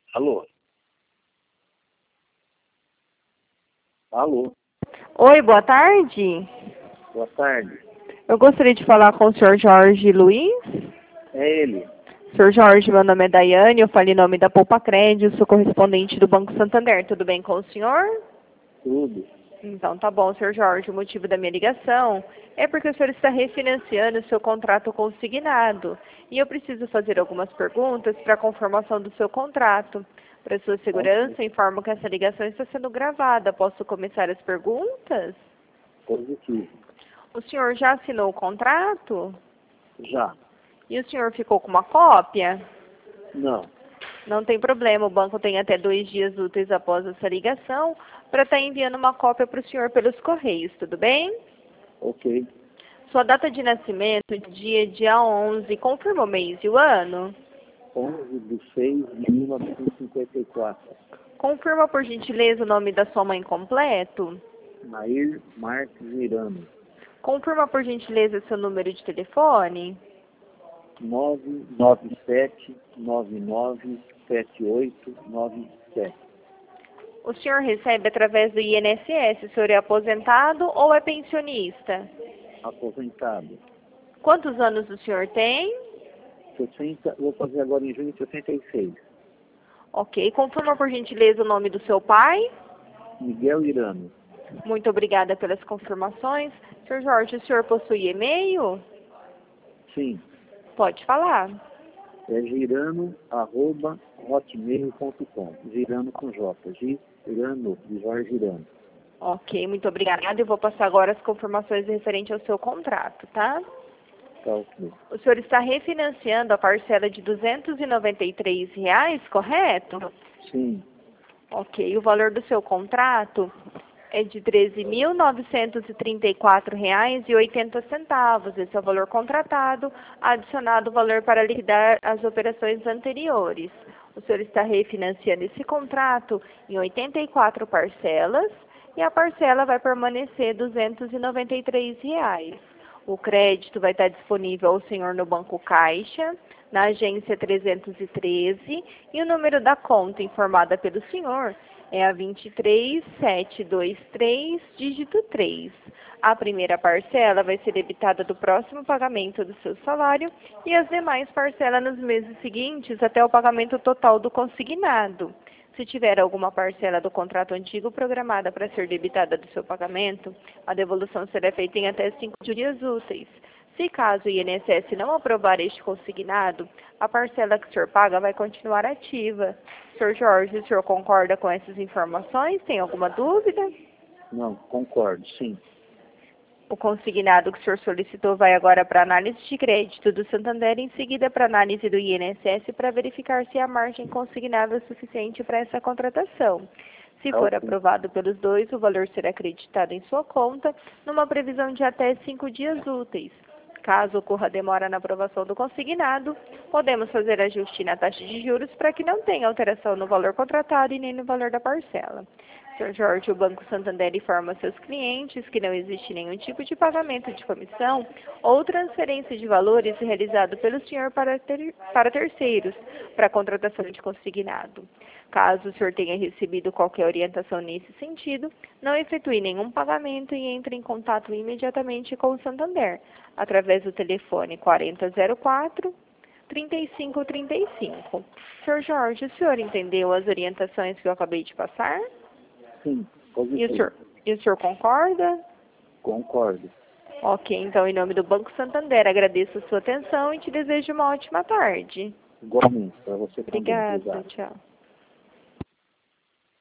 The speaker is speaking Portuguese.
Alô? Alô? Oi, boa tarde. Boa tarde. Eu gostaria de falar com o senhor Jorge Luiz. É ele. Senhor Jorge, meu nome é Daiane, eu falo em nome da Poupa Crédito, sou correspondente do Banco Santander. Tudo bem com o senhor? Tudo. Então tá bom, senhor Jorge. O motivo da minha ligação é porque o senhor está refinanciando o seu contrato consignado. E eu preciso fazer algumas perguntas para a conformação do seu contrato. Para sua segurança, informo que essa ligação está sendo gravada. Posso começar as perguntas? Positivo. O senhor já assinou o contrato? Já. E o senhor ficou com uma cópia? Não. Não tem problema, o banco tem até 2 dias úteis após essa ligação para estar enviando uma cópia para o senhor pelos correios, tudo bem? Ok. Sua data de nascimento, dia 11, confirma o mês e o ano? 11/6/1954. Confirma, por gentileza, o nome da sua mãe completo? Nair Marques Irano. Confirma, por gentileza, seu número de telefone? 997997897. O senhor recebe através do INSS, o senhor é aposentado ou é pensionista? Aposentado. Quantos anos o senhor tem? 60, vou fazer agora em junho 66. Ok. Confirma, por gentileza, o nome do seu pai? Miguel Irano. Muito obrigada pelas confirmações. Sr. Jorge, o senhor possui e-mail? Sim. Pode falar. É girano@hotmail.com. Girano com J. Girano, de Jorge Girano. Ok, muito obrigada. Eu vou passar agora as confirmações referentes ao seu contrato, tá? Tá ok. O senhor está refinanciando a parcela de R$ 293, correto? Sim. Ok, o valor do seu contrato é de R$ 13.934,80. Esse é o valor contratado, adicionado o valor para liquidar as operações anteriores. O senhor está refinanciando esse contrato em 84 parcelas e a parcela vai permanecer R$ 293. O crédito vai estar disponível ao senhor no Banco Caixa, na agência 313, e o número da conta informada pelo senhor é a 23723, dígito 3. A primeira parcela vai ser debitada do próximo pagamento do seu salário e as demais parcelas nos meses seguintes até o pagamento total do consignado. Se tiver alguma parcela do contrato antigo programada para ser debitada do seu pagamento, a devolução será feita em até 5 dias úteis. Se caso o INSS não aprovar este consignado, a parcela que o senhor paga vai continuar ativa. Sr. Jorge, o senhor concorda com essas informações? Tem alguma dúvida? Não, concordo, sim. O consignado que o senhor solicitou vai agora para análise de crédito do Santander e em seguida para análise do INSS para verificar se a margem consignada é suficiente para essa contratação. Se for aprovado pelos dois, o valor será acreditado em sua conta numa previsão de até 5 dias úteis. Caso ocorra demora na aprovação do consignado, podemos fazer ajuste na taxa de juros para que não tenha alteração no valor contratado e nem no valor da parcela. Sr. Jorge, o Banco Santander informa seus clientes que não existe nenhum tipo de pagamento de comissão ou transferência de valores realizado pelo senhor para terceiros para a contratação de consignado. Caso o senhor tenha recebido qualquer orientação nesse sentido, não efetue nenhum pagamento e entre em contato imediatamente com o Santander, através do telefone 4004-3535. Sr. Jorge, o senhor entendeu as orientações que eu acabei de passar? Sim, E o senhor concorda? Concordo. Ok, então, em nome do Banco Santander, agradeço a sua atenção e te desejo uma ótima tarde. Igualmente, para você também. Obrigada, Obrigado. tchau.